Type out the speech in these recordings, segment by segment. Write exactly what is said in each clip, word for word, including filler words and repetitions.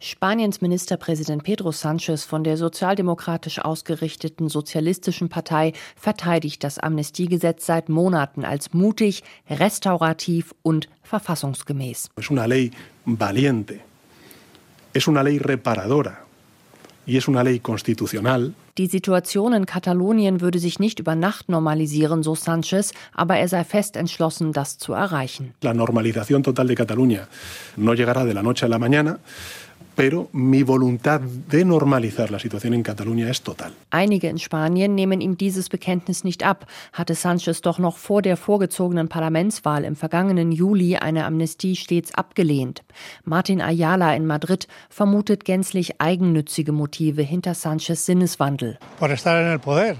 Spaniens Ministerpräsident Pedro Sánchez von der sozialdemokratisch ausgerichteten Sozialistischen Partei verteidigt das Amnestiegesetz seit Monaten als mutig, restaurativ und verfassungsgemäß. Es una ley valiente, es una ley reparadora y es una ley constitucional. Die Situation in Katalonien würde sich nicht über Nacht normalisieren, so Sánchez, aber er sei fest entschlossen, das zu erreichen. La normalización total de Cataluña no llegará de la noche a la mañana. Pero mi voluntad de normalizar la situación en Cataluña es total. Einige in Spanien nehmen ihm dieses Bekenntnis nicht ab, hatte Sánchez doch noch vor der vorgezogenen Parlamentswahl im vergangenen Juli eine Amnestie stets abgelehnt. Martin Ayala in Madrid vermutet gänzlich eigennützige Motive hinter Sánchez' Sinneswandel. Por estar en el poder.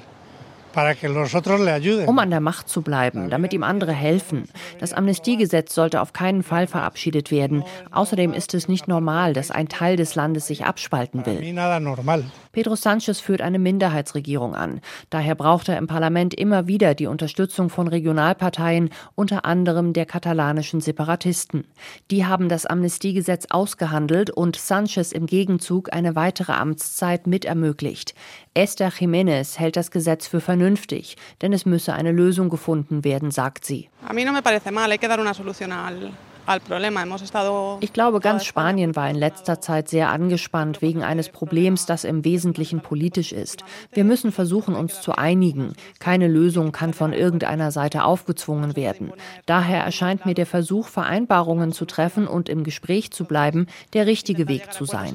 Um an der Macht zu bleiben, damit ihm andere helfen. Das Amnestiegesetz sollte auf keinen Fall verabschiedet werden. Außerdem ist es nicht normal, dass ein Teil des Landes sich abspalten will. Pedro Sánchez führt eine Minderheitsregierung an. Daher braucht er im Parlament immer wieder die Unterstützung von Regionalparteien, unter anderem der katalanischen Separatisten. Die haben das Amnestiegesetz ausgehandelt und Sánchez im Gegenzug eine weitere Amtszeit mit ermöglicht. Esther Jiménez hält das Gesetz für vernünftig, denn es müsse eine Lösung gefunden werden, sagt sie. Ich glaube, ganz Spanien war in letzter Zeit sehr angespannt wegen eines Problems, das im Wesentlichen politisch ist. Wir müssen versuchen, uns zu einigen. Keine Lösung kann von irgendeiner Seite aufgezwungen werden. Daher erscheint mir der Versuch, Vereinbarungen zu treffen und im Gespräch zu bleiben, der richtige Weg zu sein.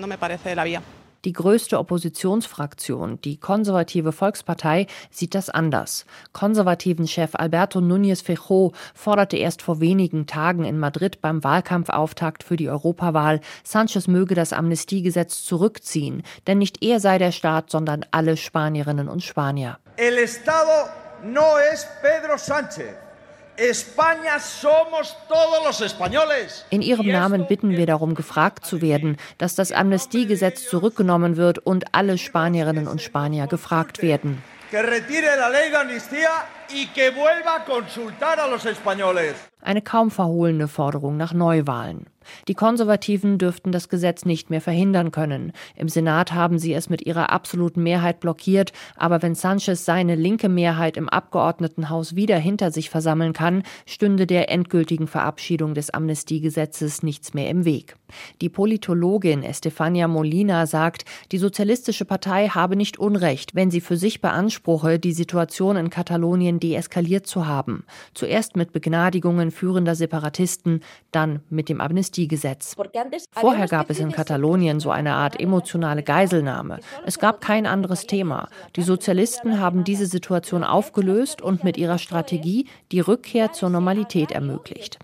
Die größte Oppositionsfraktion, die Konservative Volkspartei, sieht das anders. Konservativen-Chef Alberto Núñez Feijóo forderte erst vor wenigen Tagen in Madrid beim Wahlkampfauftakt für die Europawahl, Sánchez möge das Amnestiegesetz zurückziehen, denn nicht er sei der Staat, sondern alle Spanierinnen und Spanier. El Estado no es Pedro Sánchez. España somos todos los españoles. In ihrem Namen bitten wir darum, gefragt zu werden, dass das Amnestiegesetz zurückgenommen wird und alle Spanierinnen und Spanier gefragt werden. Que retire la ley de amnistía y que vuelva a consultar a los españoles. Eine kaum verhohlene Forderung nach Neuwahlen. Die Konservativen dürften das Gesetz nicht mehr verhindern können. Im Senat haben sie es mit ihrer absoluten Mehrheit blockiert, aber wenn Sánchez seine linke Mehrheit im Abgeordnetenhaus wieder hinter sich versammeln kann, stünde der endgültigen Verabschiedung des Amnestiegesetzes nichts mehr im Weg. Die Politologin Estefania Molina sagt, die Sozialistische Partei habe nicht Unrecht, wenn sie für sich beanspruche, die Situation in Katalonien deeskaliert zu haben. Zuerst mit Begnadigungen führender Separatisten, dann mit dem Amnestiegesetz. Vorher gab es in Katalonien so eine Art emotionale Geiselnahme. Es gab kein anderes Thema. Die Sozialisten haben diese Situation aufgelöst und mit ihrer Strategie die Rückkehr zur Normalität ermöglicht.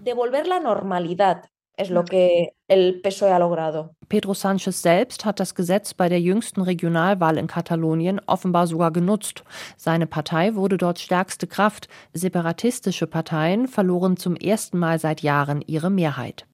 Es lo que el P S O E ha logrado. Pedro Sánchez selbst hat das Gesetz bei der jüngsten Regionalwahl in Katalonien offenbar sogar genutzt. Seine Partei wurde dort stärkste Kraft. Separatistische Parteien verloren zum ersten Mal seit Jahren ihre Mehrheit.